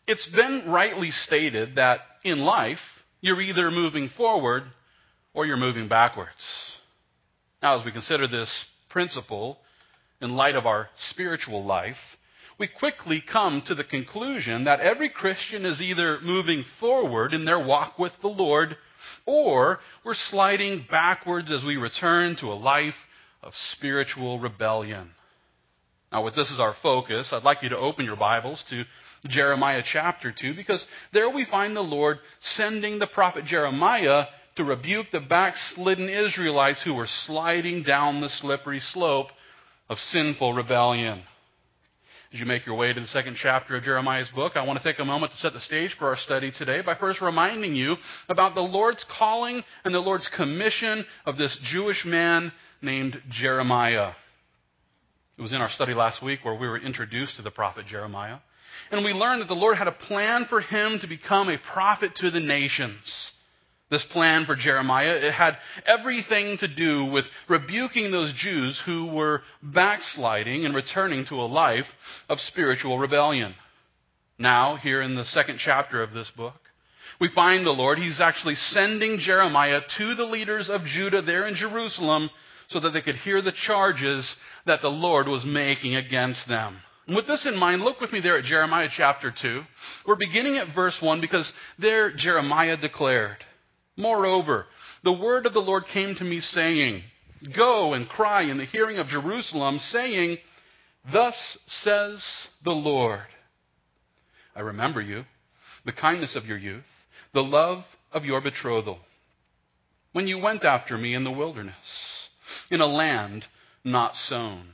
It's been rightly stated that in life, you're either moving forward or you're moving backwards. Now, as we consider this principle in light of our spiritual life, we quickly come to the conclusion that every Christian is either moving forward in their walk with the Lord, or we're sliding backwards as we return to a life of spiritual rebellion. Now, with this as our focus, I'd like you to open your Bibles to Jeremiah chapter 2, because there we find the Lord sending the prophet Jeremiah to rebuke the backslidden Israelites who were sliding down the slippery slope of sinful rebellion. As you make your way to the second chapter of Jeremiah's book, I want to take a moment to set the stage for our study today by first reminding you about the Lord's calling and the Lord's commission of this Jewish man named Jeremiah. It was in our study last week where we were introduced to the prophet Jeremiah. And we learned that the Lord had a plan for him to become a prophet to the nations. This plan for Jeremiah, it had everything to do with rebuking those Jews who were backsliding and returning to a life of spiritual rebellion. Now, here in the second chapter of this book, we find the Lord, He's actually sending Jeremiah to the leaders of Judah there in Jerusalem so that they could hear the charges that the Lord was making against them. And with this in mind, look with me there at Jeremiah chapter 2. We're beginning at verse 1 because there Jeremiah declared, "Moreover, the word of the Lord came to me saying, Go and cry in the hearing of Jerusalem, saying, Thus says the Lord, I remember you, the kindness of your youth, the love of your betrothal, when you went after me in the wilderness, in a land not sown.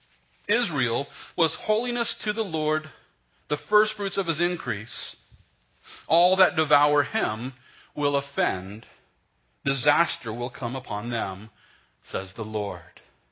Israel was holiness to the Lord, the firstfruits of his increase. All that devour him will offend. Disaster will come upon them, says the Lord."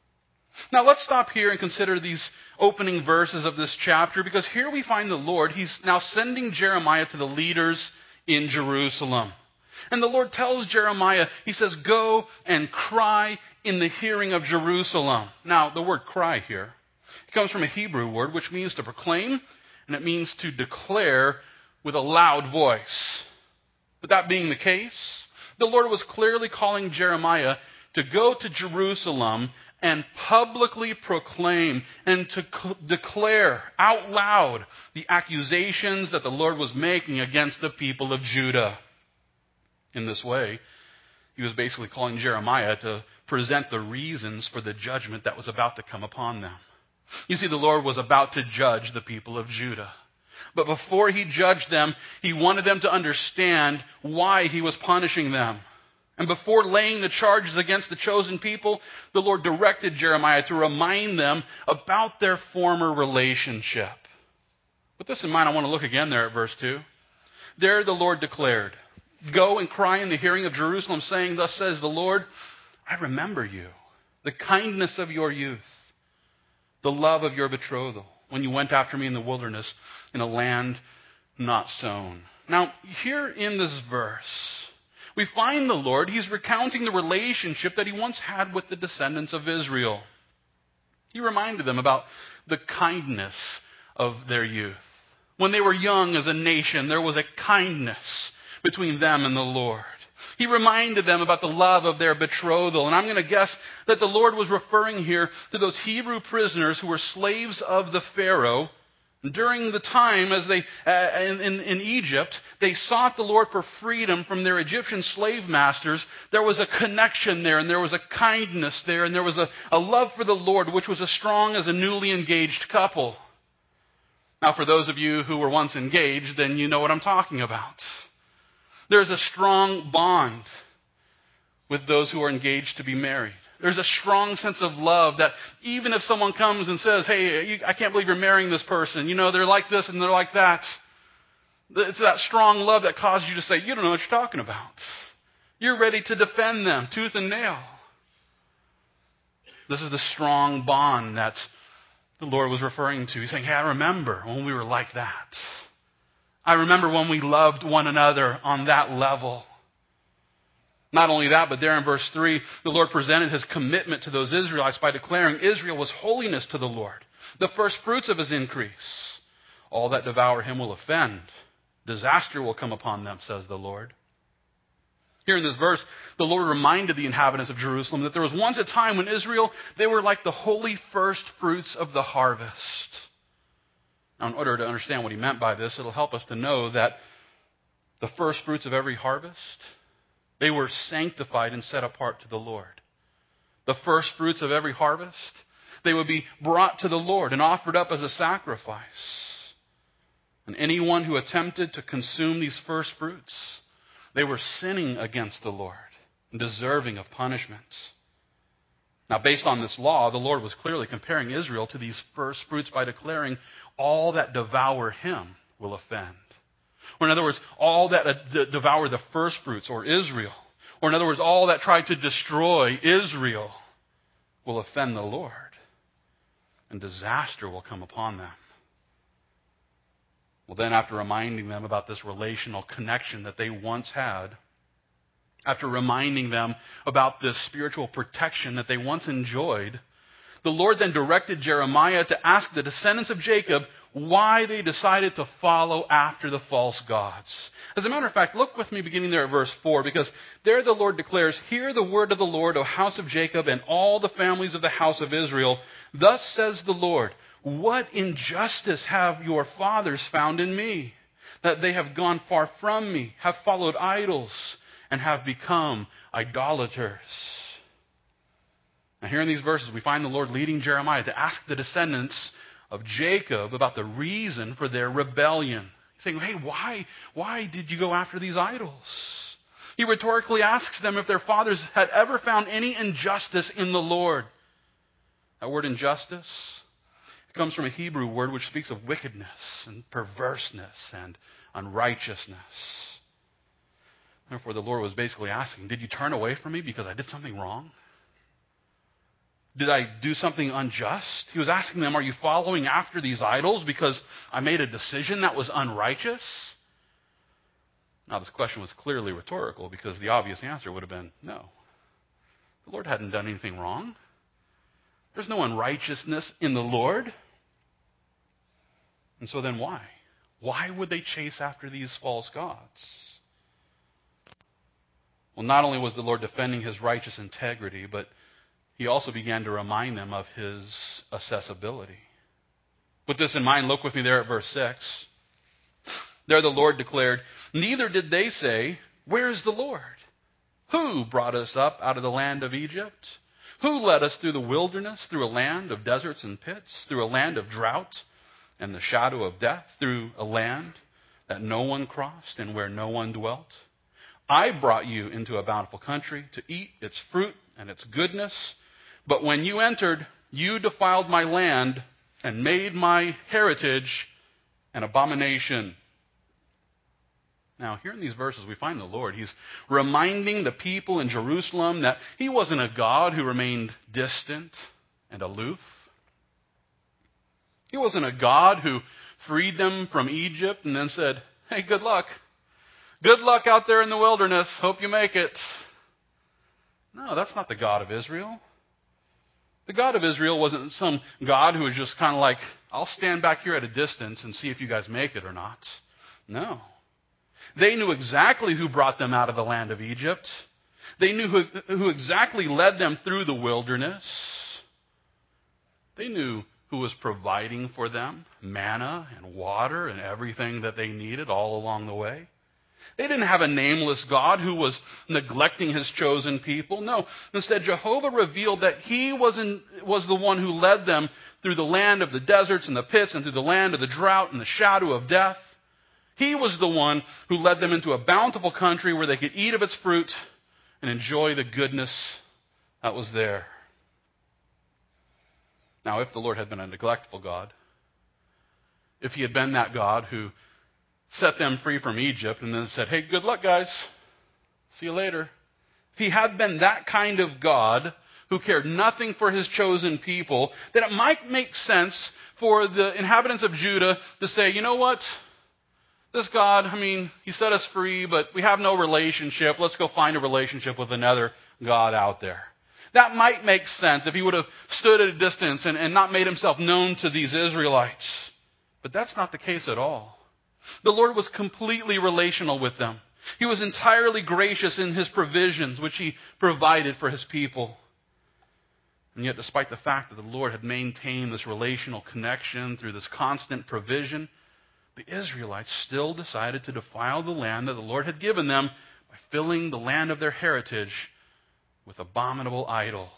Now let's stop here and consider these opening verses of this chapter, because here we find the Lord. He's now sending Jeremiah to the leaders in Jerusalem. And the Lord tells Jeremiah, He says, "Go and cry in the hearing of Jerusalem." Now, the word cry here, it comes from a Hebrew word which means to proclaim, and it means to declare with a loud voice. But that being the case, the Lord was clearly calling Jeremiah to go to Jerusalem and publicly proclaim and to declare out loud the accusations that the Lord was making against the people of Judah. In this way, He was basically calling Jeremiah to present the reasons for the judgment that was about to come upon them. You see, the Lord was about to judge the people of Judah. But before He judged them, He wanted them to understand why He was punishing them. And before laying the charges against the chosen people, the Lord directed Jeremiah to remind them about their former relationship. With this in mind, I want to look again there at verse 2. There the Lord declared, "Go and cry in the hearing of Jerusalem, saying, Thus says the Lord, I remember you, the kindness of your youth, the love of your betrothal, when you went after me in the wilderness, in a land not sown." Now, here in this verse, we find the Lord, He's recounting the relationship that He once had with the descendants of Israel. He reminded them about the kindness of their youth. When they were young as a nation, there was a kindness between them and the Lord. He reminded them about the love of their betrothal. And I'm going to guess that the Lord was referring here to those Hebrew prisoners who were slaves of the Pharaoh. During the time as they in Egypt, they sought the Lord for freedom from their Egyptian slave masters. There was a connection there, and there was a kindness there, and there was a love for the Lord which was as strong as a newly engaged couple. Now, for those of you who were once engaged, then you know what I'm talking about. There's a strong bond with those who are engaged to be married. There's a strong sense of love that even if someone comes and says, "Hey, I can't believe you're marrying this person. You know, they're like this and they're like that." It's that strong love that causes you to say, "You don't know what you're talking about." You're ready to defend them tooth and nail. This is the strong bond that the Lord was referring to. He's saying, "Hey, I remember when we were like that. I remember when we loved one another on that level." Not only that, but there in verse 3, the Lord presented His commitment to those Israelites by declaring Israel was holiness to the Lord, the first fruits of His increase. All that devour Him will offend. Disaster will come upon them, says the Lord. Here in this verse, the Lord reminded the inhabitants of Jerusalem that there was once a time when Israel, they were like the holy first fruits of the harvest. Now, in order to understand what he meant by this, it'll help us to know that the first fruits of every harvest, they were sanctified and set apart to the Lord. The first fruits of every harvest, they would be brought to the Lord and offered up as a sacrifice. And anyone who attempted to consume these first fruits, they were sinning against the Lord and deserving of punishment. Now, based on this law, the Lord was clearly comparing Israel to these first fruits by declaring, all that devour him will offend. Or in other words, all that devour the first fruits, or Israel. Or in other words, all that try to destroy Israel will offend the Lord. And disaster will come upon them. Well, then after reminding them about this relational connection that they once had, after reminding them about this spiritual protection that they once enjoyed, the Lord then directed Jeremiah to ask the descendants of Jacob why they decided to follow after the false gods. As a matter of fact, look with me beginning there at verse 4, because there the Lord declares, "Hear the word of the Lord, O house of Jacob, and all the families of the house of Israel. Thus says the Lord, what injustice have your fathers found in me, that they have gone far from me, have followed idols, and have become idolaters." Now here in these verses, we find the Lord leading Jeremiah to ask the descendants of Jacob about the reason for their rebellion. He's saying, hey, why did you go after these idols? He rhetorically asks them if their fathers had ever found any injustice in the Lord. That word injustice, it comes from a Hebrew word which speaks of wickedness and perverseness and unrighteousness. Therefore, the Lord was basically asking, did you turn away from me because I did something wrong? Did I do something unjust? He was asking them, are you following after these idols because I made a decision that was unrighteous? Now, this question was clearly rhetorical because the obvious answer would have been no. The Lord hadn't done anything wrong. There's no unrighteousness in the Lord. And so then why? Why would they chase after these false gods? Well, not only was the Lord defending his righteous integrity, but he also began to remind them of his accessibility. With this in mind, look with me there at verse 6. There the Lord declared, "Neither did they say, 'Where is the Lord? Who brought us up out of the land of Egypt? Who led us through the wilderness, through a land of deserts and pits, through a land of drought and the shadow of death, through a land that no one crossed and where no one dwelt? I brought you into a bountiful country to eat its fruit and its goodness. But when you entered, you defiled my land and made my heritage an abomination." Now, here in these verses, we find the Lord. He's reminding the people in Jerusalem that he wasn't a God who remained distant and aloof. He wasn't a God who freed them from Egypt and then said, "Hey, good luck. Good luck out there in the wilderness. Hope you make it." No, that's not the God of Israel. The God of Israel wasn't some God who was just kind of like, I'll stand back here at a distance and see if you guys make it or not. No. They knew exactly who brought them out of the land of Egypt. They knew who exactly led them through the wilderness. They knew who was providing for them manna and water and everything that they needed all along the way. They didn't have a nameless God who was neglecting his chosen people. No. Instead, Jehovah revealed that he was the one who led them through the land of the deserts and the pits and through the land of the drought and the shadow of death. He was the one who led them into a bountiful country where they could eat of its fruit and enjoy the goodness that was there. Now, if the Lord had been a neglectful God, if he had been that God who set them free from Egypt and then said, "Hey, good luck, guys. See you later." If he had been that kind of God who cared nothing for his chosen people, then it might make sense for the inhabitants of Judah to say, you know what? This God, he set us free, but we have no relationship. Let's go find a relationship with another God out there. That might make sense if he would have stood at a distance and not made himself known to these Israelites. But that's not the case at all. The Lord was completely relational with them. He was entirely gracious in his provisions, which he provided for his people. And yet, despite the fact that the Lord had maintained this relational connection through this constant provision, the Israelites still decided to defile the land that the Lord had given them by filling the land of their heritage with abominable idols.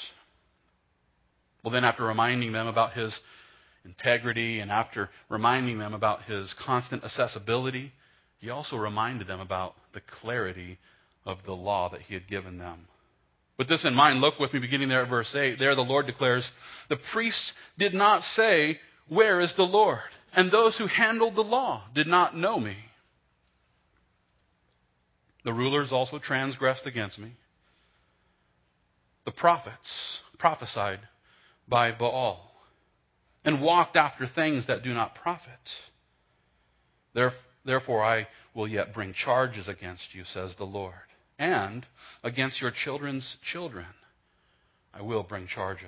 Well, then, after reminding them about his integrity and after reminding them about his constant accessibility, he also reminded them about the clarity of the law that he had given them. With this in mind, look with me beginning there at verse 8. There the Lord declares, "The priests did not say, 'Where is the Lord?' And those who handled the law did not know me. The rulers also transgressed against me. The prophets prophesied by Baal and walked after things that do not profit. Therefore I will yet bring charges against you, says the Lord. And against your children's children I will bring charges."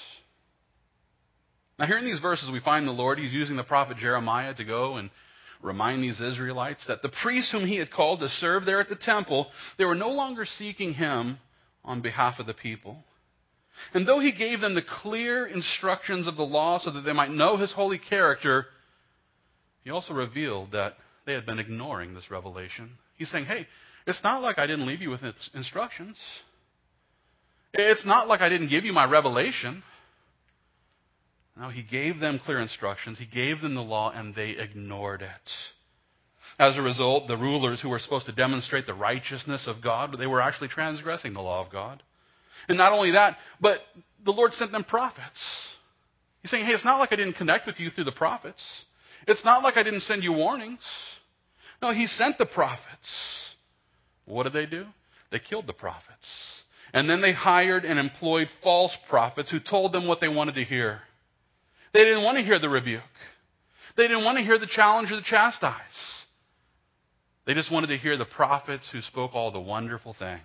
Now here in these verses we find the Lord, he's using the prophet Jeremiah to go and remind these Israelites that the priests whom he had called to serve there at the temple, they were no longer seeking him on behalf of the people. And though he gave them the clear instructions of the law so that they might know his holy character, he also revealed that they had been ignoring this revelation. He's saying, hey, it's not like I didn't leave you with instructions. It's not like I didn't give you my revelation. No, he gave them clear instructions. He gave them the law, and they ignored it. As a result, the rulers who were supposed to demonstrate the righteousness of God, they were actually transgressing the law of God. And not only that, but the Lord sent them prophets. He's saying, hey, it's not like I didn't connect with you through the prophets. It's not like I didn't send you warnings. No, he sent the prophets. What did they do? They killed the prophets. And then they hired and employed false prophets who told them what they wanted to hear. They didn't want to hear the rebuke. They didn't want to hear the challenge or the chastise. They just wanted to hear the prophets who spoke all the wonderful things.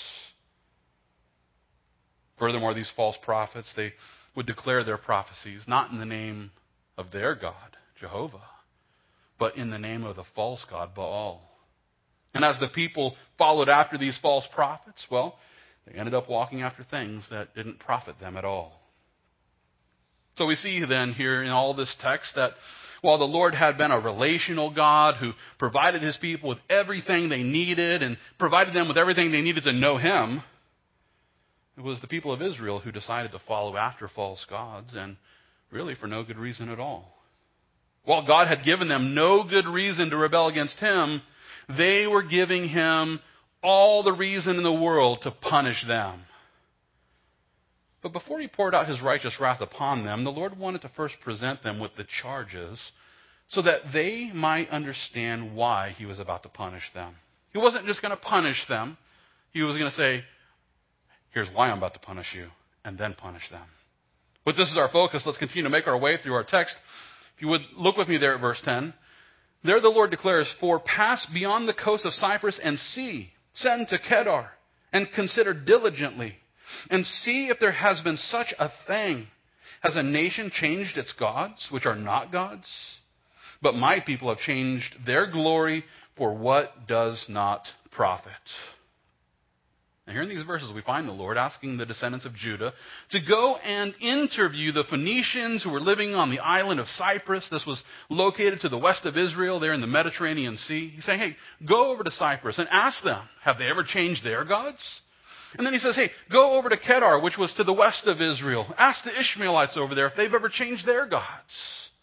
Furthermore, these false prophets, they would declare their prophecies not in the name of their God, Jehovah, but in the name of the false god, Baal. And as the people followed after these false prophets, well, they ended up walking after things that didn't profit them at all. So we see then here in all this text that while the Lord had been a relational God who provided his people with everything they needed and provided them with everything they needed to know him, it was the people of Israel who decided to follow after false gods, and really for no good reason at all. While God had given them no good reason to rebel against him, they were giving him all the reason in the world to punish them. But before he poured out his righteous wrath upon them, the Lord wanted to first present them with the charges so that they might understand why he was about to punish them. He wasn't just going to punish them. He was going to say, here's why I'm about to punish you, and then punish them. But this is our focus. Let's continue to make our way through our text. If you would look with me there at verse 10. There the Lord declares, "For pass beyond the coast of Cyprus and see, send to Kedar, and consider diligently, and see if there has been such a thing. Has a nation changed its gods, which are not gods? But my people have changed their glory for what does not profit." And here in these verses we find the Lord asking the descendants of Judah to go and interview the Phoenicians who were living on the island of Cyprus. This was located to the west of Israel, there in the Mediterranean Sea. He's saying, hey, go over to Cyprus and ask them, have they ever changed their gods? And then he says, hey, go over to Kedar, which was to the west of Israel. Ask the Ishmaelites over there if they've ever changed their gods.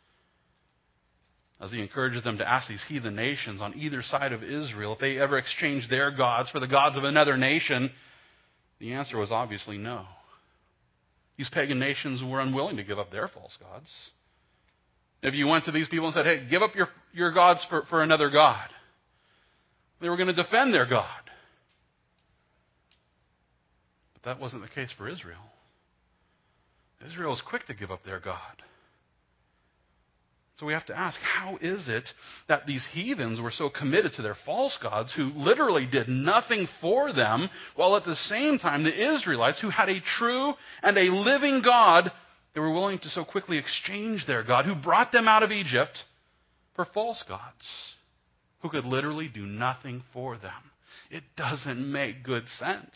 As he encourages them to ask these heathen nations on either side of Israel if they ever exchanged their gods for the gods of another nation, the answer was obviously no. These pagan nations were unwilling to give up their false gods. If you went to these people and said, hey, give up your gods for another god, they were going to defend their God. But that wasn't the case for Israel. Israel was quick to give up their God. So we have to ask, how is it that these heathens were so committed to their false gods who literally did nothing for them, while at the same time the Israelites, who had a true and a living God, they were willing to so quickly exchange their God, who brought them out of Egypt, for false gods who could literally do nothing for them. It doesn't make good sense.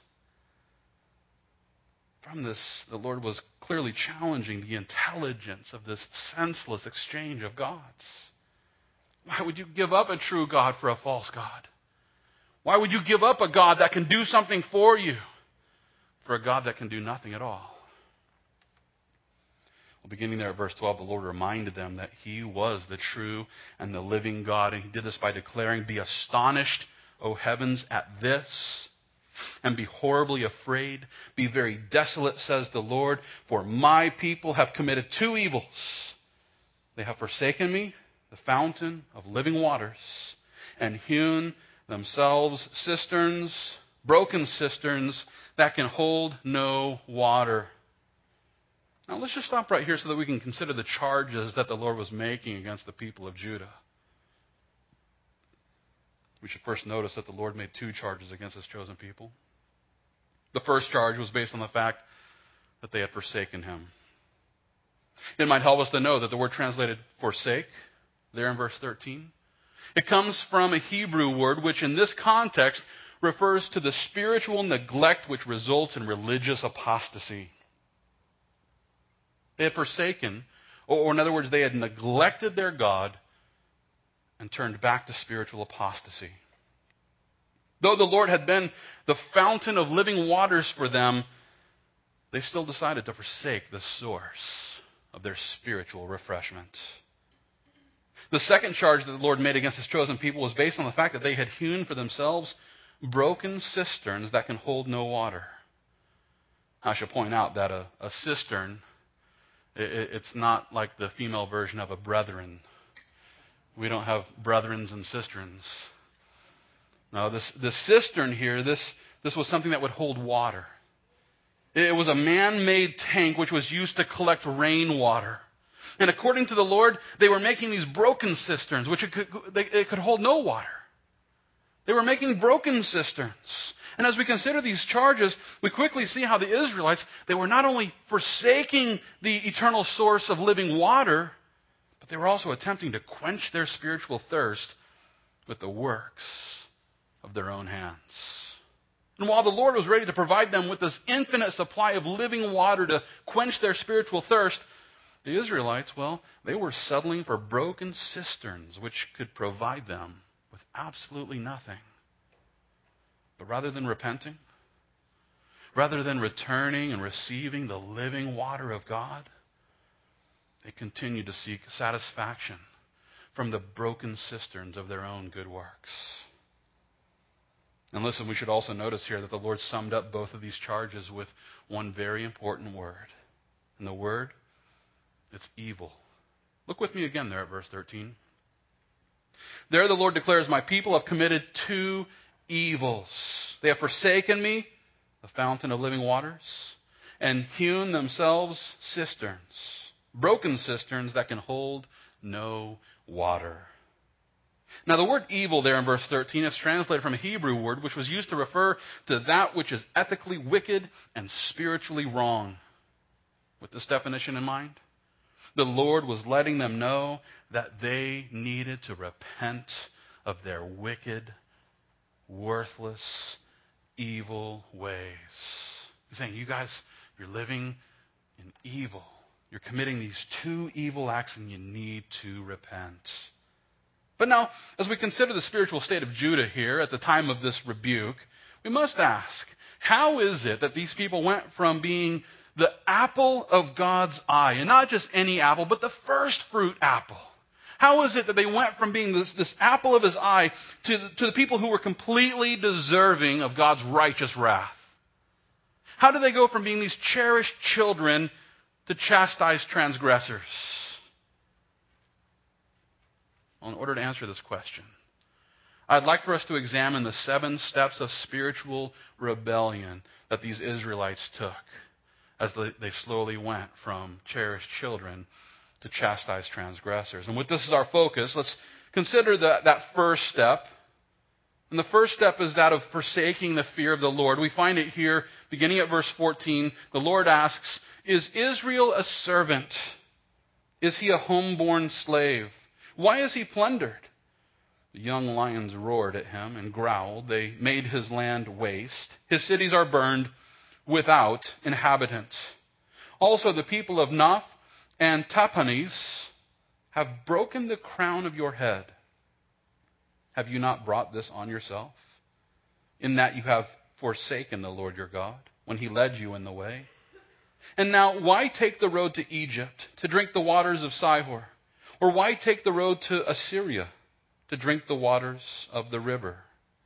From this, the Lord was clearly challenging the intelligence of this senseless exchange of gods. Why would you give up a true God for a false God? Why would you give up a God that can do something for you for a God that can do nothing at all? Well, beginning there at verse 12, the Lord reminded them that He was the true and the living God. And He did this by declaring, "Be astonished, O heavens, at this, and be horribly afraid. Be very desolate, says the Lord, for my people have committed two evils. They have forsaken me, the fountain of living waters, and hewn themselves cisterns, broken cisterns that can hold no water." Now let's just stop right here so that we can consider the charges that the Lord was making against the people of Judah. We should first notice that the Lord made two charges against His chosen people. The first charge was based on the fact that they had forsaken Him. It might help us to know that the word translated forsake, there in verse 13, it comes from a Hebrew word which in this context refers to the spiritual neglect which results in religious apostasy. They had forsaken, or in other words, they had neglected their God and turned back to spiritual apostasy. Though the Lord had been the fountain of living waters for them, they still decided to forsake the source of their spiritual refreshment. The second charge that the Lord made against His chosen people was based on the fact that they had hewn for themselves broken cisterns that can hold no water. I should point out that a cistern, it's not like the female version of a brethren. We don't have brethrens and cisterns. No, this cistern here, this was something that would hold water. It was a man-made tank which was used to collect rainwater. And according to the Lord, they were making these broken cisterns, which it could hold no water. They were making broken cisterns. And as we consider these charges, we quickly see how the Israelites, they were not only forsaking the eternal source of living water, but they were also attempting to quench their spiritual thirst with the works of their own hands. And while the Lord was ready to provide them with this infinite supply of living water to quench their spiritual thirst, the Israelites, well, they were settling for broken cisterns which could provide them with absolutely nothing. But rather than repenting, rather than returning and receiving the living water of God, they continued to seek satisfaction from the broken cisterns of their own good works. And listen, we should also notice here that the Lord summed up both of these charges with one very important word. And the word, it's evil. Look with me again there at verse 13. There the Lord declares, "My people have committed two evils. They have forsaken me, the fountain of living waters, and hewn themselves cisterns, broken cisterns that can hold no water." Now the word evil there in verse 13 is translated from a Hebrew word which was used to refer to that which is ethically wicked and spiritually wrong. With this definition in mind, the Lord was letting them know that they needed to repent of their wicked, worthless, evil ways. He's saying, you guys, you're living in evil. You're committing these two evil acts and you need to repent. But now, as we consider the spiritual state of Judah here at the time of this rebuke, we must ask, how is it that these people went from being the apple of God's eye, and not just any apple, but the first fruit apple? How is it that they went from being this apple of His eye to the people who were completely deserving of God's righteous wrath? How did they go from being these cherished children to chastised transgressors? Well, in order to answer this question, I'd like for us to examine the 7 steps of spiritual rebellion that these Israelites took as they slowly went from cherished children to chastised transgressors. And with this as our focus, let's consider that first step. And the first step is that of forsaking the fear of the Lord. We find it here, beginning at verse 14. The Lord asks, "Is Israel a servant? Is he a homeborn slave? Why is he plundered? The young lions roared at him and growled. They made his land waste. His cities are burned without inhabitants. Also the people of Noph and Tahpanhes have broken the crown of your head. Have you not brought this on yourself, in that you have forsaken the Lord your God, when he led you in the way? And now, why take the road to Egypt, to drink the waters of Sihor? Or why take the road to Assyria, to drink the waters of the river?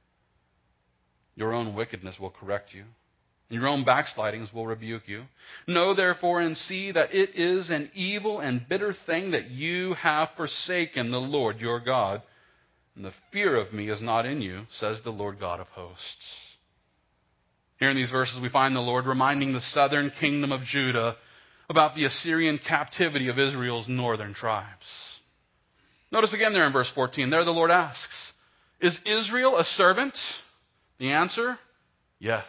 Your own wickedness will correct you, and your own backslidings will rebuke you. Know therefore and see that it is an evil and bitter thing that you have forsaken the Lord your God, and the fear of me is not in you, says the Lord God of hosts. Here in these verses we find the Lord reminding the southern kingdom of Judah about the Assyrian captivity of Israel's northern tribes. Notice again there in verse 14, there the Lord asks, is Israel a servant? The answer, yes.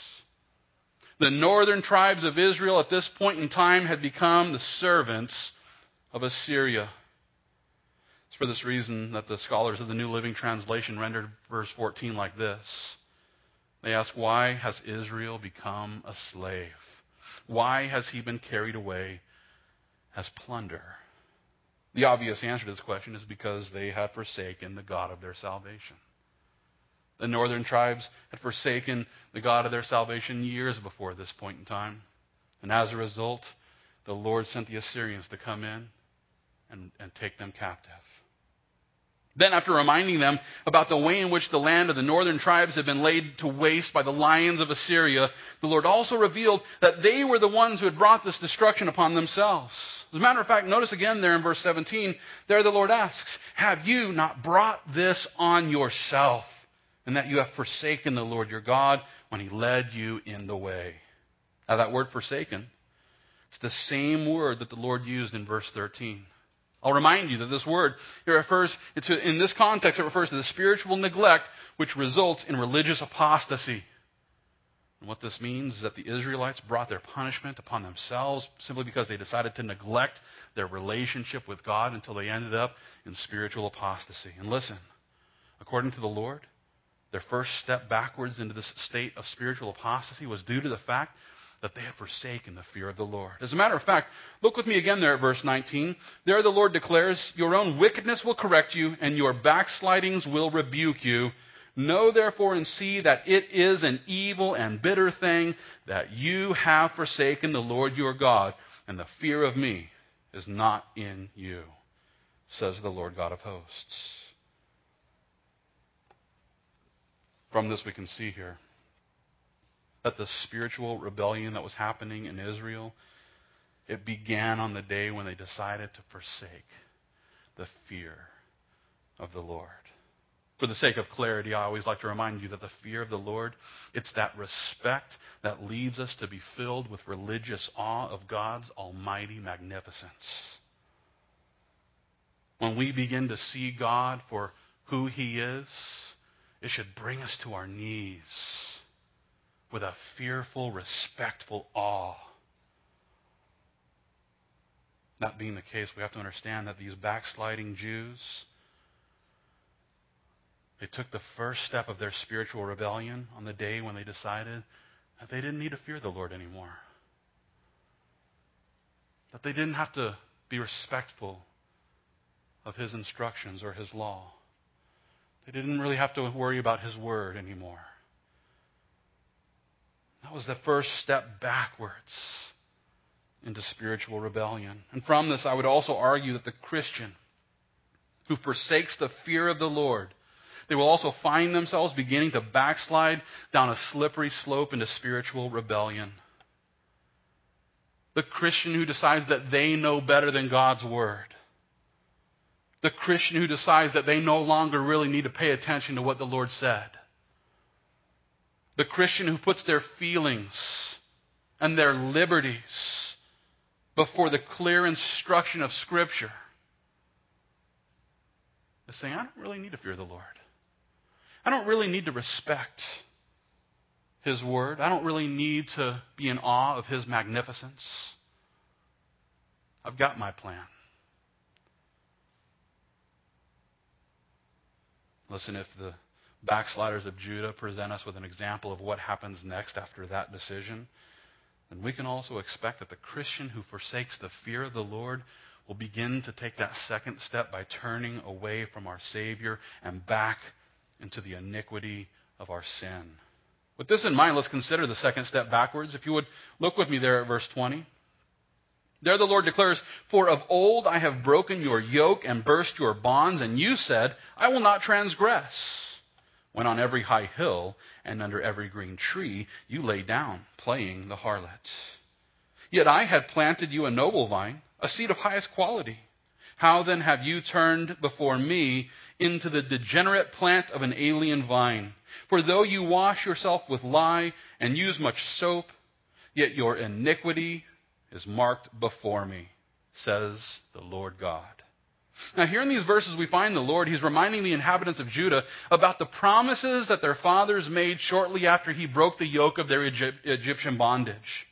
The northern tribes of Israel at this point in time had become the servants of Assyria. It's for this reason that the scholars of the New Living Translation rendered verse 14 like this. They ask, why has Israel become a slave? Why has he been carried away as plunder? The obvious answer to this question is because they had forsaken the God of their salvation. The northern tribes had forsaken the God of their salvation years before this point in time. And as a result, the Lord sent the Assyrians to come in and take them captive. Then, after reminding them about the way in which the land of the northern tribes had been laid to waste by the lions of Assyria, the Lord also revealed that they were the ones who had brought this destruction upon themselves. As a matter of fact, notice again there in verse 17, there the Lord asks, have you not brought this on yourself, and that you have forsaken the Lord your God when he led you in the way? Now that word forsaken, it's the same word that the Lord used in verse 13. I'll remind you that this word, in this context, it refers to the spiritual neglect which results in religious apostasy. And what this means is that the Israelites brought their punishment upon themselves simply because they decided to neglect their relationship with God until they ended up in spiritual apostasy. And listen, according to the Lord, their first step backwards into this state of spiritual apostasy was due to the fact that they had forsaken the fear of the Lord. As a matter of fact, look with me again there at verse 19. There the Lord declares, your own wickedness will correct you, and your backslidings will rebuke you. Know therefore and see that it is an evil and bitter thing that you have forsaken the Lord your God, and the fear of me is not in you, says the Lord God of hosts. From this we can see here that the spiritual rebellion that was happening in Israel, it began on the day when they decided to forsake the fear of the Lord. For the sake of clarity, I always like to remind you that the fear of the Lord, it's that respect that leads us to be filled with religious awe of God's almighty magnificence. When we begin to see God for who he is, it should bring us to our knees with a fearful, respectful awe. That being the case, we have to understand that these backsliding Jews, they took the first step of their spiritual rebellion on the day when they decided that they didn't need to fear the Lord anymore. That they didn't have to be respectful of his instructions or his law. They didn't really have to worry about his word anymore. That was the first step backwards into spiritual rebellion. And from this, I would also argue that the Christian who forsakes the fear of the Lord, they will also find themselves beginning to backslide down a slippery slope into spiritual rebellion. The Christian who decides that they know better than God's word. The Christian who decides that they no longer really need to pay attention to what the Lord said. The Christian who puts their feelings and their liberties before the clear instruction of Scripture is saying, I don't really need to fear the Lord. I don't really need to respect his word. I don't really need to be in awe of his magnificence. I've got my plan. Listen, if the backsliders of Judah present us with an example of what happens next after that decision, then we can also expect that the Christian who forsakes the fear of the Lord will begin to take that second step by turning away from our Savior and back into the iniquity of our sin. With this in mind, let's consider the second step backwards. If you would look with me there at verse 20. There the Lord declares, "For of old I have broken your yoke and burst your bonds, and you said, I will not transgress. When on every high hill and under every green tree you lay down, playing the harlot. Yet I had planted you a noble vine, a seed of highest quality. How then have you turned before me into the degenerate plant of an alien vine? For though you wash yourself with lye and use much soap, yet your iniquity is marked before me, says the Lord God." Now here in these verses we find the Lord, He's reminding the inhabitants of Judah about the promises that their fathers made shortly after He broke the yoke of their Egyptian bondage.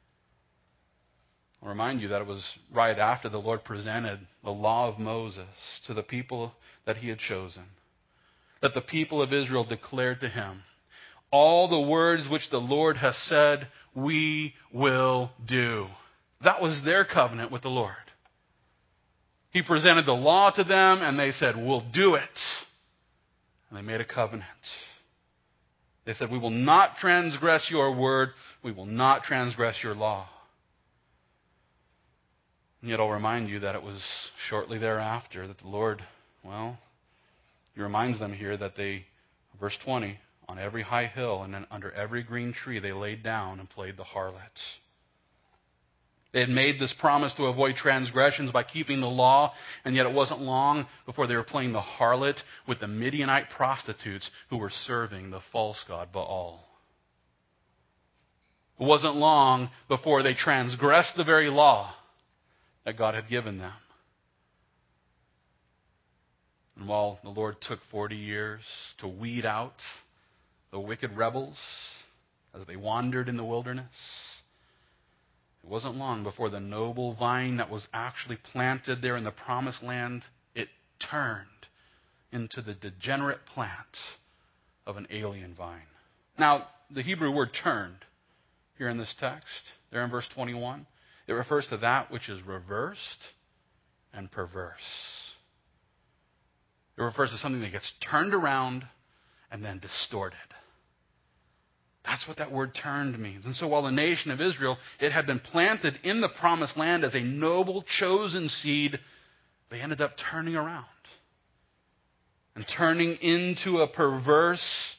I'll remind you that it was right after the Lord presented the law of Moses to the people that He had chosen, that the people of Israel declared to Him, "All the words which the Lord has said, we will do." That was their covenant with the Lord. He presented the law to them, and they said, "We'll do it." And they made a covenant. They said, "We will not transgress your word. We will not transgress your law." And yet I'll remind you that it was shortly thereafter that the Lord, He reminds them here that they, verse 20, on every high hill and then under every green tree they laid down and played the harlot. They had made this promise to avoid transgressions by keeping the law, and yet it wasn't long before they were playing the harlot with the Midianite prostitutes who were serving the false god Baal. It wasn't long before they transgressed the very law that God had given them. And while the Lord took 40 years to weed out the wicked rebels as they wandered in the wilderness, it wasn't long before the noble vine that was actually planted there in the promised land, it turned into the degenerate plant of an alien vine. Now, the Hebrew word "turned" here in this text, there in verse 21, it refers to that which is reversed and perverse. It refers to something that gets turned around and then distorted. That's what that word "turned" means. And so while the nation of Israel, it had been planted in the promised land as a noble, chosen seed, they ended up turning around and turning into a perverse,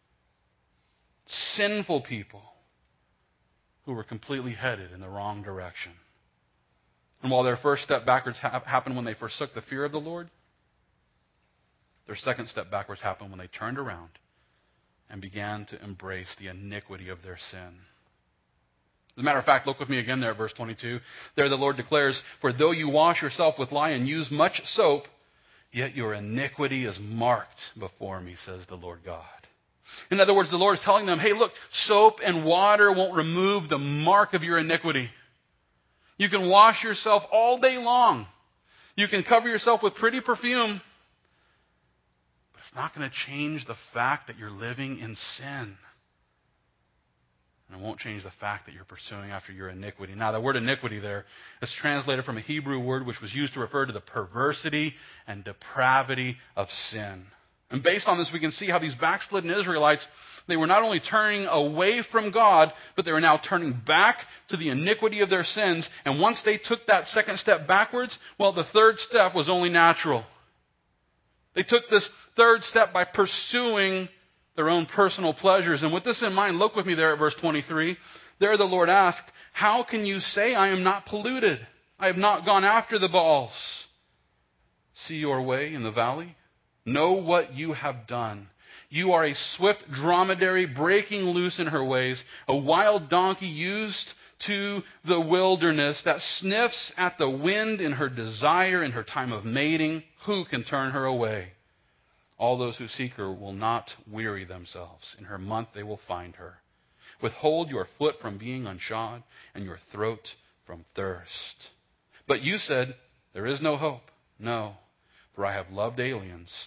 sinful people who were completely headed in the wrong direction. And while their first step backwards happened when they forsook the fear of the Lord, their second step backwards happened when they turned around and began to embrace the iniquity of their sin. As a matter of fact, look with me again there at verse 22. There the Lord declares, "For though you wash yourself with lye and use much soap, yet your iniquity is marked before me, says the Lord God." In other words, the Lord is telling them, hey, look, soap and water won't remove the mark of your iniquity. You can wash yourself all day long. You can cover yourself with pretty perfume. But it's not going to change the fact that you're living in sin. And it won't change the fact that you're pursuing after your iniquity. Now, the word iniquity there is translated from a Hebrew word which was used to refer to the perversity and depravity of sin. And based on this, we can see how these backslidden Israelites, they were not only turning away from God, but they were now turning back to the iniquity of their sins. And once they took that second step backwards, well, the third step was only natural. They took this third step by pursuing their own personal pleasures. And with this in mind, look with me there at verse 23. There the Lord asked, "How can you say I am not polluted? I have not gone after the Baals. See your way in the valley? Know what you have done. You are a swift dromedary breaking loose in her ways, a wild donkey used to the wilderness that sniffs at the wind in her desire, in her time of mating. Who can turn her away? All those who seek her will not weary themselves. In her month they will find her. Withhold your foot from being unshod and your throat from thirst." But you said, "There is no hope." No, for I have loved aliens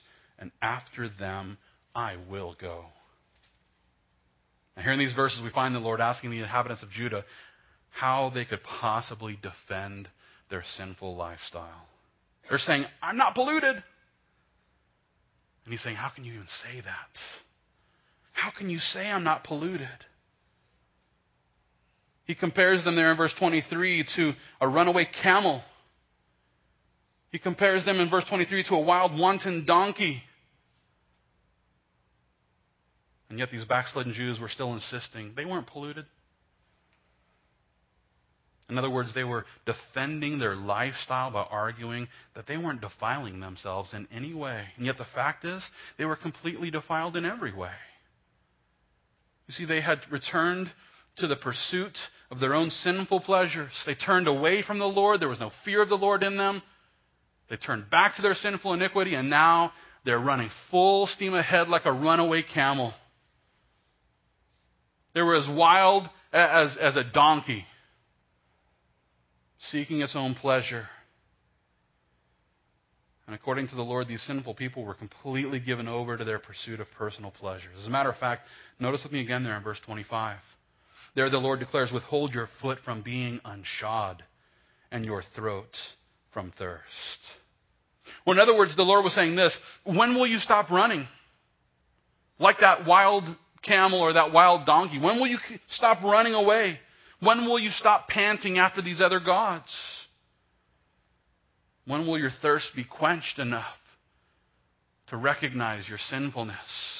and after them I will go. Now, here in these verses, we find the Lord asking the inhabitants of Judah how they could possibly defend their sinful lifestyle. They're saying, I'm not polluted. And he's saying, how can you even say that? How can you say I'm not polluted? He compares them there in verse 23 to a runaway camel. He compares them in verse 23 to a wild, wanton donkey. And yet these backslidden Jews were still insisting they weren't polluted. In other words, they were defending their lifestyle by arguing that they weren't defiling themselves in any way. And yet the fact is, they were completely defiled in every way. You see, they had returned to the pursuit of their own sinful pleasures. They turned away from the Lord. There was no fear of the Lord in them. They turned back to their sinful iniquity, and now they're running full steam ahead like a runaway camel. They were as wild as a donkey, seeking its own pleasure. And according to the Lord, these sinful people were completely given over to their pursuit of personal pleasures. As a matter of fact, notice with me again there in verse 25. There the Lord declares, withhold your foot from being unshod and your throat from thirst. Well, in other words, the Lord was saying this, when will you stop running? Like that wild camel or that wild donkey. When will you stop running away? When will you stop panting after these other gods? When will your thirst be quenched enough to recognize your sinfulness?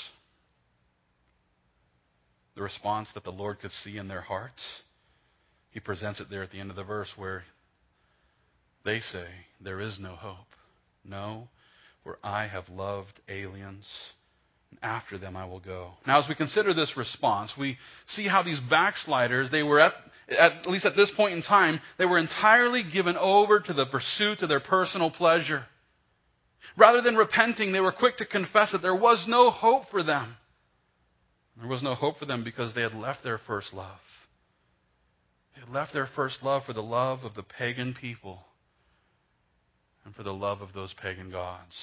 The response that the Lord could see in their hearts, He presents it there at the end of the verse where they say, there is no hope. No, for I have loved aliens, and after them I will go. Now, as we consider this response, we see how these backsliders, they were at least at this point in time, they were entirely given over to the pursuit of their personal pleasure. Rather than repenting, they were quick to confess that there was no hope for them. There was no hope for them because they had left their first love. They had left their first love for the love of the pagan people and for the love of those pagan gods.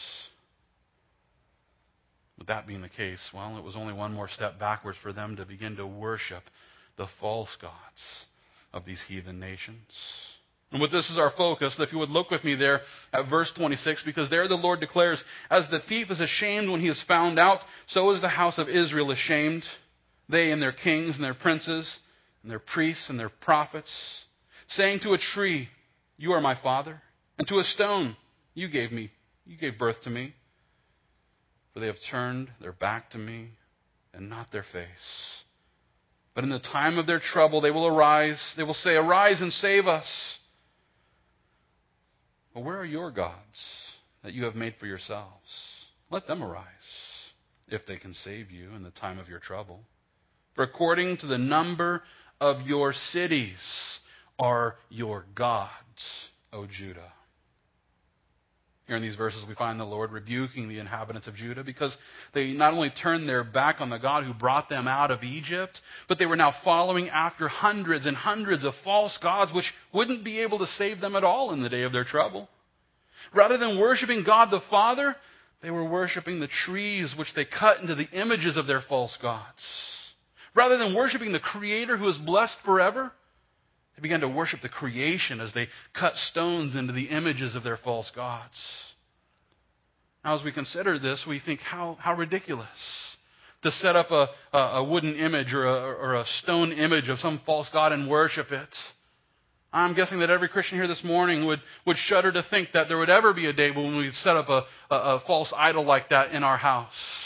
With that being the case, well, it was only one more step backwards for them to begin to worship the false gods of these heathen nations. And with this as our focus, if you would look with me there at verse 26, because there the Lord declares, as the thief is ashamed when he is found out, so is the house of Israel ashamed, they and their kings and their princes and their priests and their prophets, saying to a tree, you are my father, and to a stone, you gave birth to me. For they have turned their back to me and not their face. But in the time of their trouble they will say, arise and save us. But where are your gods that you have made for yourselves? Let them arise, if they can save you in the time of your trouble. For according to the number of your cities are your gods, O Judah. Here in these verses we find the Lord rebuking the inhabitants of Judah because they not only turned their back on the God who brought them out of Egypt, but they were now following after hundreds and hundreds of false gods which wouldn't be able to save them at all in the day of their trouble. Rather than worshiping God the Father, they were worshiping the trees which they cut into the images of their false gods. Rather than worshiping the Creator who is blessed forever, they began to worship the creation as they cut stones into the images of their false gods. Now, as we consider this, we think how ridiculous to set up a wooden image or a stone image of some false god and worship it. I'm guessing that every Christian here this morning would shudder to think that there would ever be a day when we'd set up a false idol like that in our house.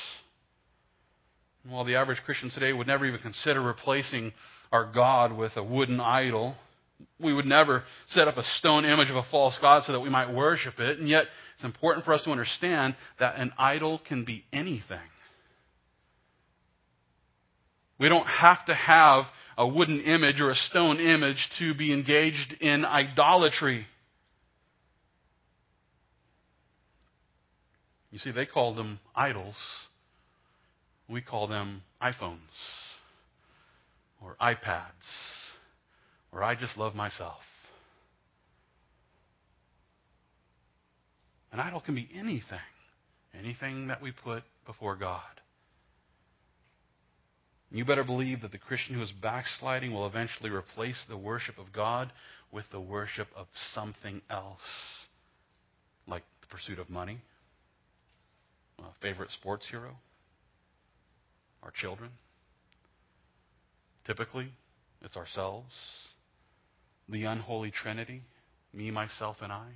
While the average Christian today would never even consider replacing our God with a wooden idol, we would never set up a stone image of a false god so that we might worship it. And yet, it's important for us to understand that an idol can be anything. We don't have to have a wooden image or a stone image to be engaged in idolatry. You see, they called them idols. We call them iPhones or iPads or I just love myself. An idol can be anything. anything that we put before God. You better believe that the Christian who is backsliding will eventually replace the worship of God with the worship of something else, like the pursuit of money, a favorite sports hero, our children. Typically, it's ourselves, the unholy trinity, me, myself, and I.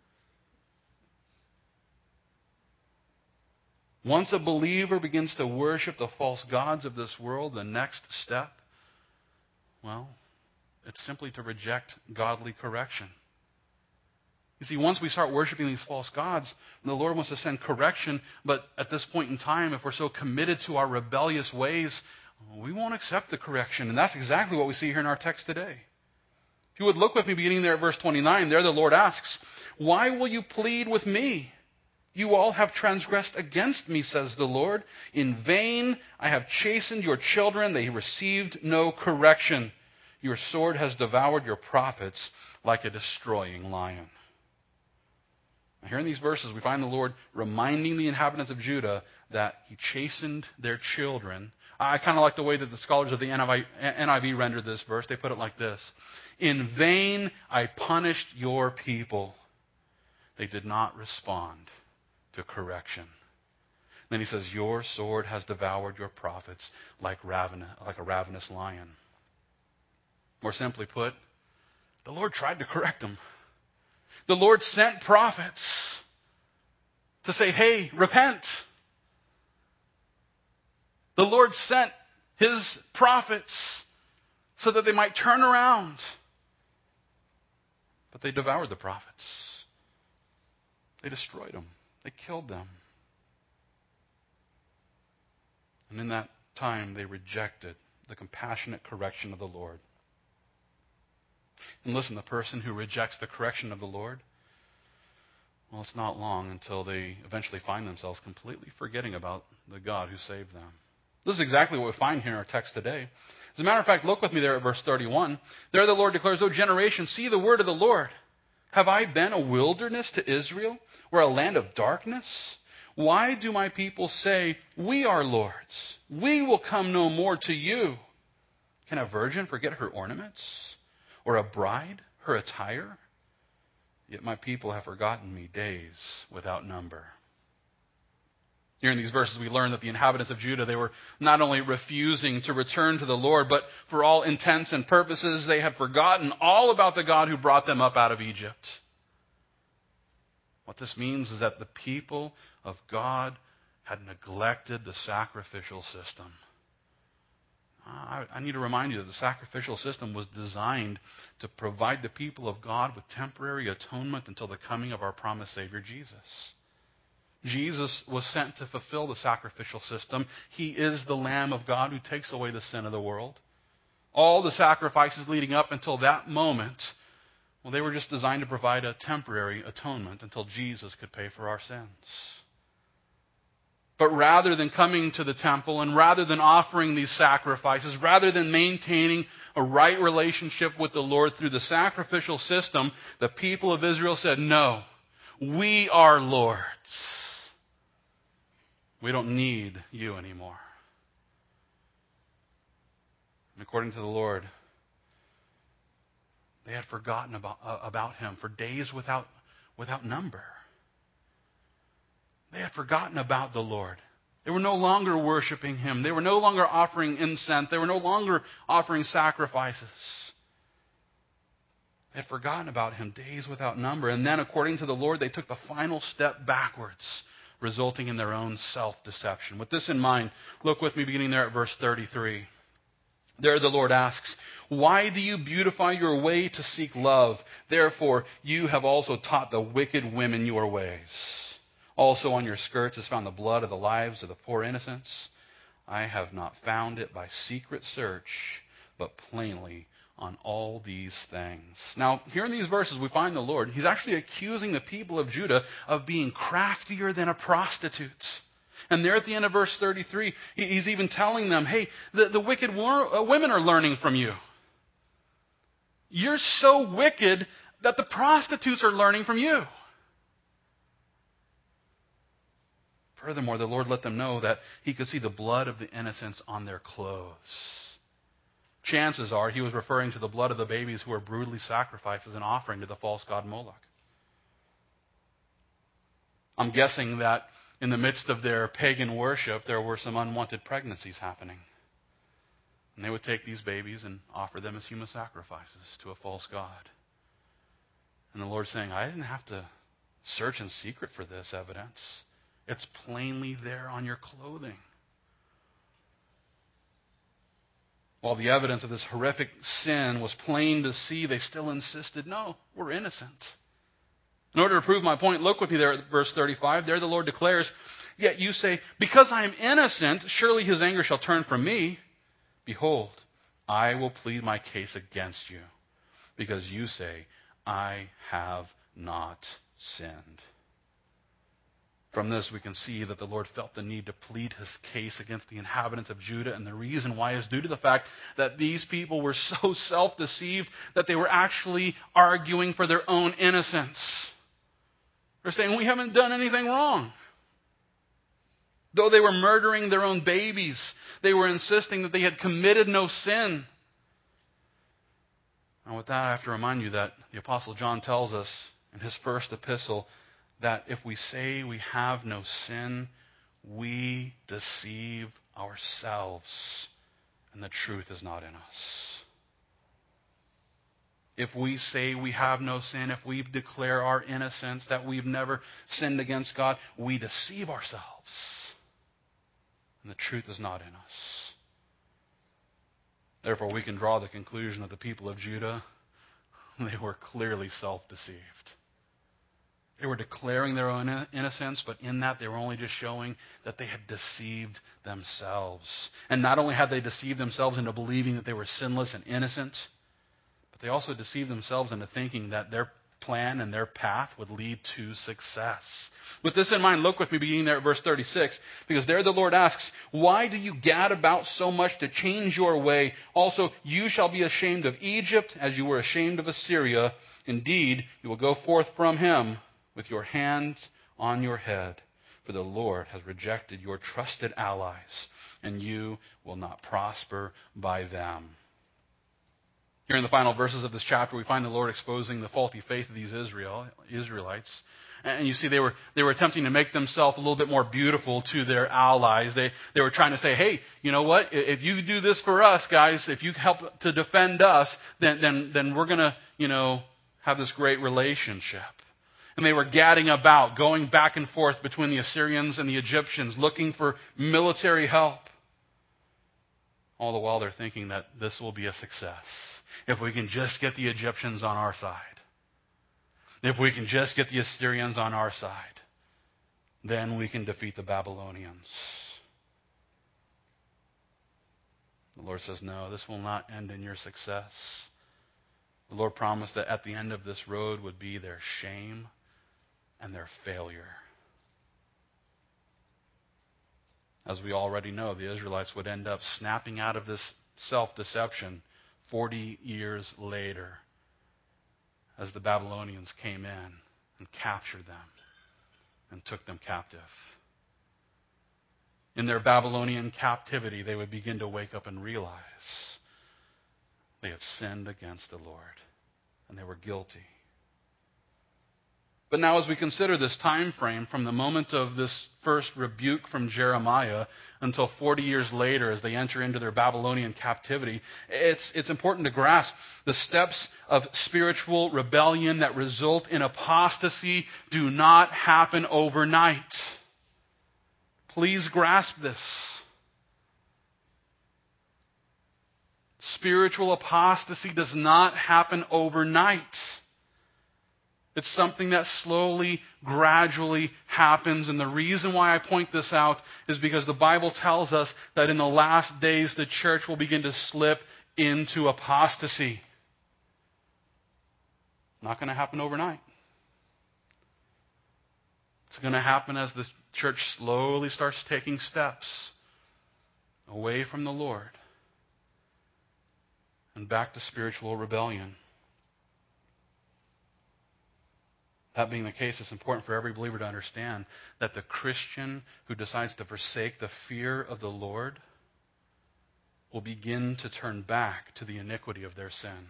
Once a believer begins to worship the false gods of this world, the next step, well, it's simply to reject godly correction. You see, once we start worshiping these false gods, the Lord wants to send correction, but at this point in time, if we're so committed to our rebellious ways, we won't accept the correction. And that's exactly what we see here in our text today. If you would look with me beginning there at verse 29, there the Lord asks, "Why will you plead with me? You all have transgressed against me, says the Lord. In vain I have chastened your children. They received no correction. Your sword has devoured your prophets like a destroying lion." Now, here in these verses, we find the Lord reminding the inhabitants of Judah that He chastened their children. I kind of like the way that the scholars of the NIV rendered this verse. They put it like this: "In vain I punished your people. They did not respond to correction." Then he says, "Your sword has devoured your prophets like a ravenous lion." More simply put, the Lord tried to correct them. The Lord sent prophets to say, "Hey, repent." The Lord sent His prophets so that they might turn around. But they devoured the prophets. They destroyed them. They killed them. And in that time, they rejected the compassionate correction of the Lord. And listen, the person who rejects the correction of the Lord, well, it's not long until they eventually find themselves completely forgetting about the God who saved them. This is exactly what we find here in our text today. As a matter of fact, look with me there at verse 31. There the Lord declares, "O generation, see the word of the Lord. Have I been a wilderness to Israel, or a land of darkness? Why do my people say, 'We are lords'? We will come no more to you. Can a virgin forget her ornaments, or a bride her attire? Yet my people have forgotten me days without number." Here in these verses, we learn that the inhabitants of Judah, they were not only refusing to return to the Lord, but for all intents and purposes, they had forgotten all about the God who brought them up out of Egypt. What this means is that the people of God had neglected the sacrificial system. I need to remind you that the sacrificial system was designed to provide the people of God with temporary atonement until the coming of our promised Savior, Jesus. Jesus was sent to fulfill the sacrificial system. He is the Lamb of God who takes away the sin of the world. All the sacrifices leading up until that moment, well, they were just designed to provide a temporary atonement until Jesus could pay for our sins. But rather than coming to the temple and rather than offering these sacrifices, rather than maintaining a right relationship with the Lord through the sacrificial system, the people of Israel said, "No, we are Lord's. We don't need you anymore." And according to the Lord, they had forgotten about Him for days without number. They had forgotten about the Lord. They were no longer worshiping Him. They were no longer offering incense. They were no longer offering sacrifices. They had forgotten about Him days without number. And then, according to the Lord, they took the final step backwards, resulting in their own self-deception. With this in mind, look with me beginning there at verse 33. There the Lord asks, "Why do you beautify your way to seek love? Therefore, you have also taught the wicked women your ways. Also on your skirts is found the blood of the lives of the poor innocents. I have not found it by secret search, but plainly on all these things." Now, here in these verses, we find the Lord. He's actually accusing the people of Judah of being craftier than a prostitute. And there at the end of verse 33, he's even telling them, hey, the wicked women are learning from you. You're so wicked that the prostitutes are learning from you. Furthermore, the Lord let them know that he could see the blood of the innocents on their clothes. Chances are he was referring to the blood of the babies who were brutally sacrificed as an offering to the false god Moloch. I'm guessing that in the midst of their pagan worship, there were some unwanted pregnancies happening. And they would take these babies and offer them as human sacrifices to a false god. And the Lord's saying, I didn't have to search in secret for this evidence. It's plainly there on your clothing. While the evidence of this horrific sin was plain to see, they still insisted, no, we're innocent. In order to prove my point, look with me there at verse 35. There the Lord declares, yet you say, because I am innocent, surely his anger shall turn from me. Behold, I will plead my case against you, because you say, I have not sinned. From this, we can see that the Lord felt the need to plead his case against the inhabitants of Judah, and the reason why is due to the fact that these people were so self-deceived that they were actually arguing for their own innocence. They're saying, we haven't done anything wrong. Though they were murdering their own babies, they were insisting that they had committed no sin. And with that, I have to remind you that the Apostle John tells us in his first epistle that if we say we have no sin, we deceive ourselves, and the truth is not in us. If we say we have no sin, if we declare our innocence, that we've never sinned against God, we deceive ourselves, and the truth is not in us. Therefore, we can draw the conclusion that the people of Judah, they were clearly self-deceived. They were declaring their own innocence, but in that they were only just showing that they had deceived themselves. And not only had they deceived themselves into believing that they were sinless and innocent, but they also deceived themselves into thinking that their plan and their path would lead to success. With this in mind, look with me beginning there at verse 36, because there the Lord asks, why do you gad about so much to change your way? Also, you shall be ashamed of Egypt as you were ashamed of Assyria. Indeed, you will go forth from him with your hands on your head, for the Lord has rejected your trusted allies, and you will not prosper by them. Here in the final verses of this chapter, we find the Lord exposing the faulty faith of these Israelites. And you see, they were attempting to make themselves a little bit more beautiful to their allies. They were trying to say, hey, you know what? If you do this for us, guys, if you help to defend us, then we're going to, have this great relationship. And they were gadding about, going back and forth between the Assyrians and the Egyptians, looking for military help. All the while they're thinking that this will be a success. If we can just get the Egyptians on our side. If we can just get the Assyrians on our side, then we can defeat the Babylonians. The Lord says, no, this will not end in your success. The Lord promised that at the end of this road would be their shame and their failure. As we already know, the Israelites would end up snapping out of this self-deception 40 years later as the Babylonians came in and captured them and took them captive. In their Babylonian captivity, they would begin to wake up and realize they had sinned against the Lord and they were guilty. But now as we consider this time frame from the moment of this first rebuke from Jeremiah until 40 years later as they enter into their Babylonian captivity, it's important to grasp the steps of spiritual rebellion that result in apostasy do not happen overnight. Please grasp this. Spiritual apostasy does not happen overnight. It's something that slowly, gradually happens. And the reason why I point this out is because the Bible tells us that in the last days the church will begin to slip into apostasy. Not going to happen overnight. It's going to happen as the church slowly starts taking steps away from the Lord and back to spiritual rebellion. That being the case, it's important for every believer to understand that the Christian who decides to forsake the fear of the Lord will begin to turn back to the iniquity of their sin.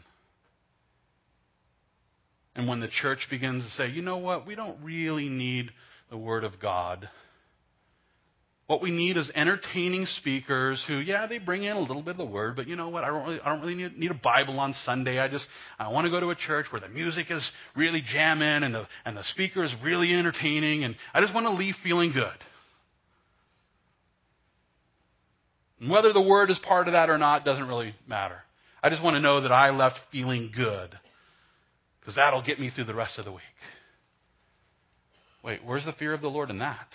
And when the church begins to say, you know what, we don't really need the Word of God. What we need is entertaining speakers who, they bring in a little bit of the Word, but you know what, I don't really need a Bible on Sunday. I want to go to a church where the music is really jamming and the speaker is really entertaining, and I just want to leave feeling good. And whether the Word is part of that or not doesn't really matter. I just want to know that I left feeling good, because that'll get me through the rest of the week. Wait, where's the fear of the Lord in that?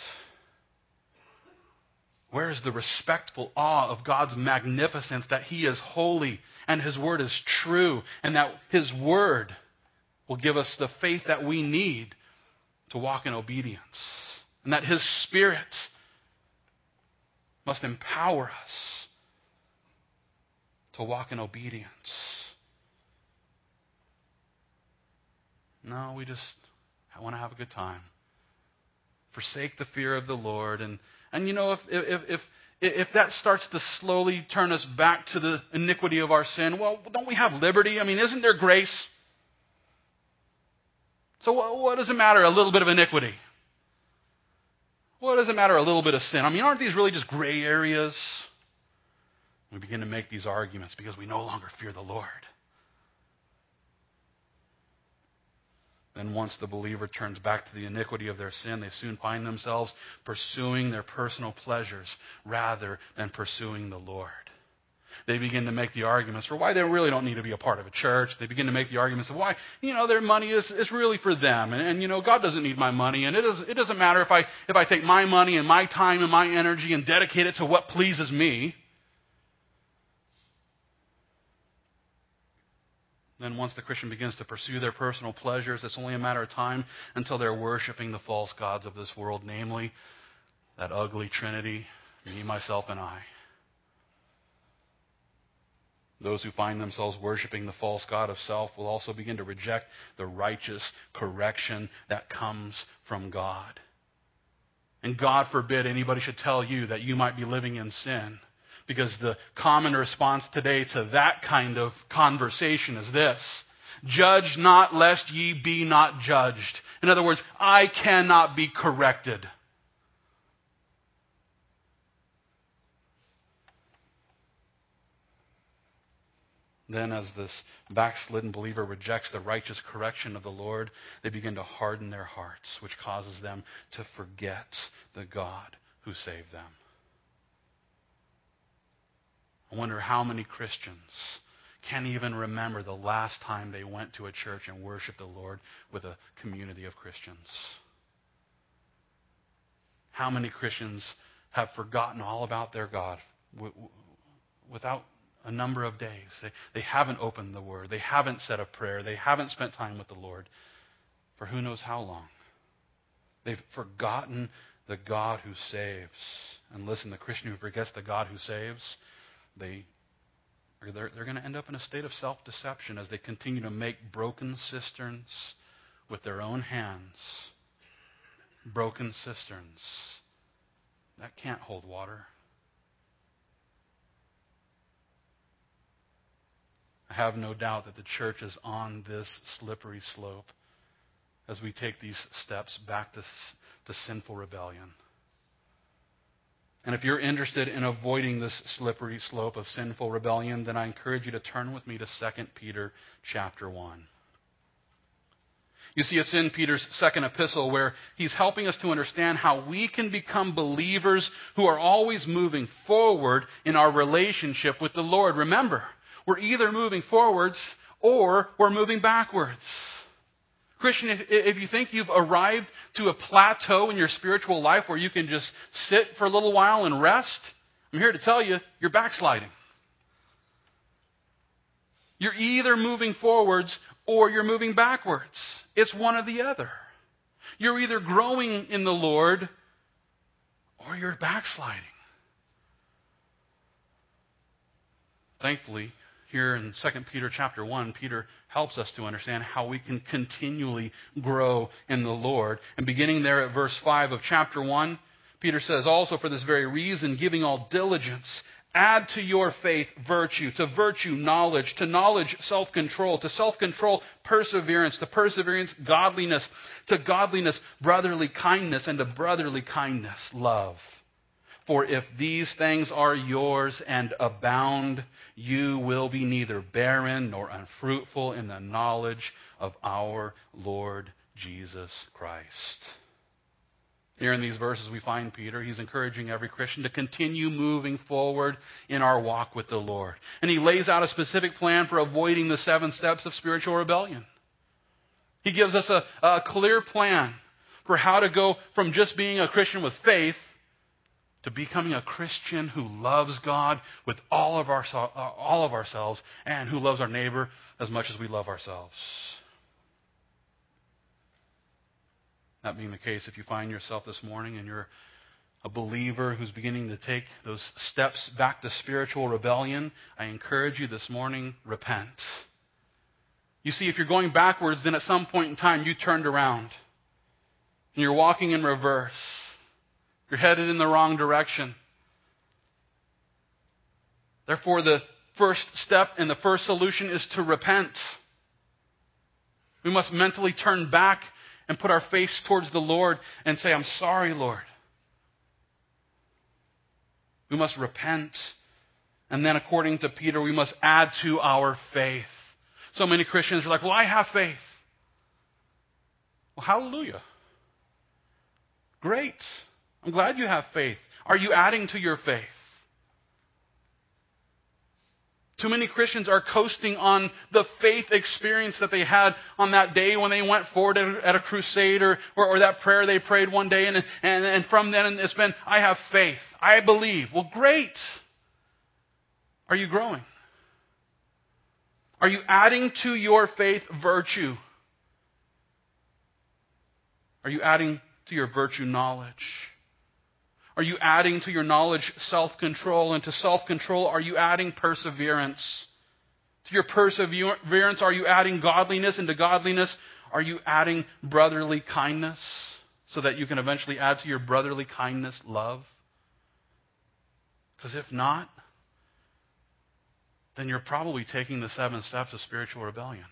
Where is the respectful awe of God's magnificence, that He is holy and His Word is true, and that His Word will give us the faith that we need to walk in obedience, and that His Spirit must empower us to walk in obedience? No, I want to have a good time. Forsake the fear of the Lord. And you know, if that starts to slowly turn us back to the iniquity of our sin, well, don't we have liberty? I mean, isn't there grace? So what does it matter, a little bit of iniquity? What does it matter, a little bit of sin? I mean, aren't these really just gray areas? We begin to make these arguments because we no longer fear the Lord. Then once the believer turns back to the iniquity of their sin, they soon find themselves pursuing their personal pleasures rather than pursuing the Lord. They begin to make the arguments for why they really don't need to be a part of a church. They begin to make the arguments of why, their money is really for them. And God doesn't need my money. And it doesn't matter if I take my money and my time and my energy and dedicate it to what pleases me. Then once the Christian begins to pursue their personal pleasures, it's only a matter of time until they're worshiping the false gods of this world, namely that ugly trinity, me, myself, and I. Those who find themselves worshiping the false god of self will also begin to reject the righteous correction that comes from God. And God forbid anybody should tell you that you might be living in sin. Because the common response today to that kind of conversation is this: judge not lest ye be not judged. In other words, I cannot be corrected. Then as this backslidden believer rejects the righteous correction of the Lord, they begin to harden their hearts, which causes them to forget the God who saved them. I wonder how many Christians can't even remember the last time they went to a church and worshiped the Lord with a community of Christians. How many Christians have forgotten all about their God without a number of days? They haven't opened the Word. They haven't said a prayer. They haven't spent time with the Lord for who knows how long. They've forgotten the God who saves. And listen, the Christian who forgets the God who saves, they're going to end up in a state of self-deception as they continue to make broken cisterns with their own hands. Broken cisterns that can't hold water. I have no doubt that the church is on this slippery slope as we take these steps back to sinful rebellion. And if you're interested in avoiding this slippery slope of sinful rebellion, then I encourage you to turn with me to 2 Peter chapter 1. You see, it's in Peter's second epistle where he's helping us to understand how we can become believers who are always moving forward in our relationship with the Lord. Remember, we're either moving forwards or we're moving backwards. Christian, if you think you've arrived to a plateau in your spiritual life where you can just sit for a little while and rest, I'm here to tell you, you're backsliding. You're either moving forwards or you're moving backwards. It's one or the other. You're either growing in the Lord or you're backsliding. Thankfully, here in 2 Peter chapter 1, Peter helps us to understand how we can continually grow in the Lord. And beginning there at verse 5 of chapter 1, Peter says, also for this very reason, giving all diligence, add to your faith virtue, to virtue knowledge, to knowledge self-control, to self-control perseverance, to perseverance godliness, to godliness brotherly kindness, and to brotherly kindness love. For if these things are yours and abound, you will be neither barren nor unfruitful in the knowledge of our Lord Jesus Christ. Here in these verses we find Peter. He's encouraging every Christian to continue moving forward in our walk with the Lord. And he lays out a specific plan for avoiding the 7 steps of spiritual rebellion. He gives us a clear plan for how to go from just being a Christian with faith to becoming a Christian who loves God with all of ourselves and who loves our neighbor as much as we love ourselves. That being the case, if you find yourself this morning and you're a believer who's beginning to take those steps back to spiritual rebellion, I encourage you this morning, repent. You see, if you're going backwards, then at some point in time you turned around and you're walking in reverse. You're headed in the wrong direction. Therefore, the first step and the first solution is to repent. We must mentally turn back and put our face towards the Lord and say, I'm sorry, Lord. We must repent. And then, according to Peter, we must add to our faith. So many Christians are like, well, I have faith. Well, hallelujah. Great. I'm glad you have faith. Are you adding to your faith? Too many Christians are coasting on the faith experience that they had on that day when they went forward at a crusade or that prayer they prayed one day. And from then it's been, I have faith. I believe. Well, great. Are you growing? Are you adding to your faith virtue? Are you adding to your virtue knowledge? Are you adding to your knowledge self-control? And to self-control, are you adding perseverance? To your perseverance, are you adding godliness? And to godliness, are you adding brotherly kindness? So that you can eventually add to your brotherly kindness love? Because if not, then you're probably taking the 7 steps of spiritual rebellion.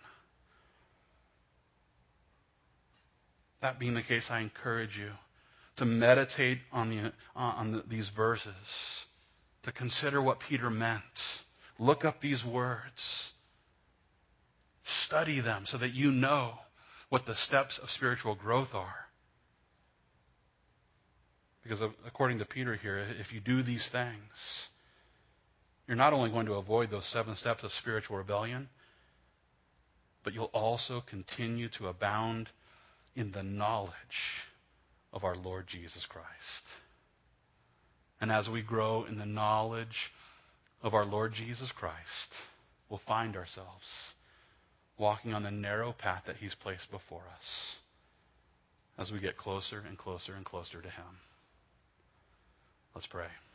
That being the case, I encourage you to meditate on these verses, to consider what Peter meant. Look up these words. Study them so that you know what the steps of spiritual growth are. Because according to Peter here, if you do these things, you're not only going to avoid those 7 steps of spiritual rebellion, but you'll also continue to abound in the knowledge of our Lord Jesus Christ. And as we grow in the knowledge of our Lord Jesus Christ, we'll find ourselves walking on the narrow path that He's placed before us as we get closer and closer and closer to Him. Let's pray.